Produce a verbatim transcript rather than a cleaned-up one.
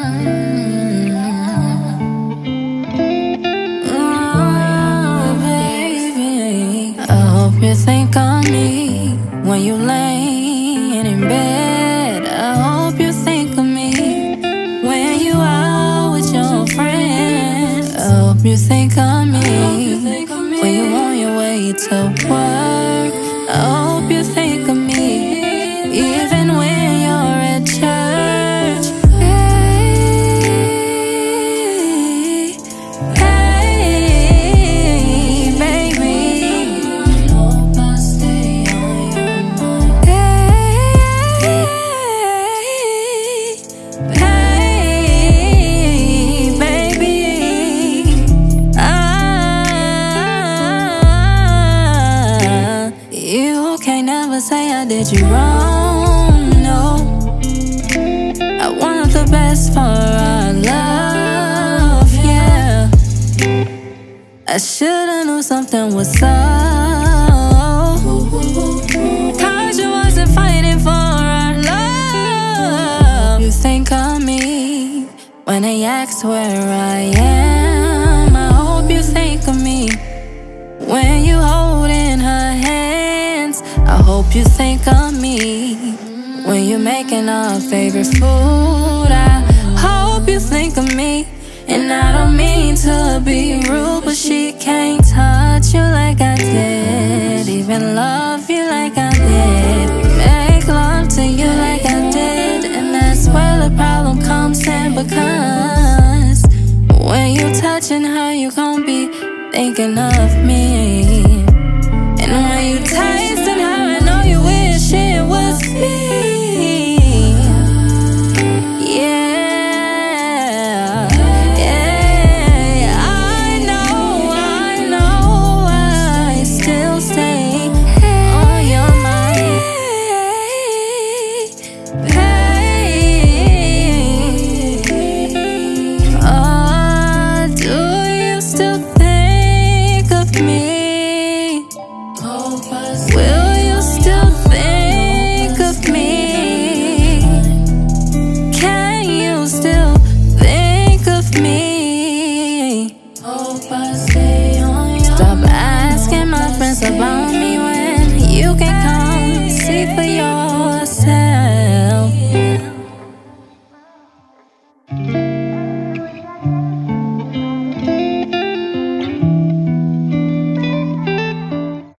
You think of me when you laying in bed. I hope you think of me when you out with your friends. I hope you think of me when you on your way to work. I hope you think of me even when you're at church. Hey, hey, baby, you can't never say I did you wrong, no. I want the best for our love, yeah. I should've knew something was up, 'cause you wasn't fighting for our love. You think of me when they ask where I am. I hope you think of me when you holding her hands. I hope you think of me when you're making our favorite food. I hope you think of me, and I don't mean to be rude, but she can't touch you like I did, even love you like I did, make love to you like I did. And that's where the problem comes in, because when you touching her, you gon' be thinking of me. And when you taste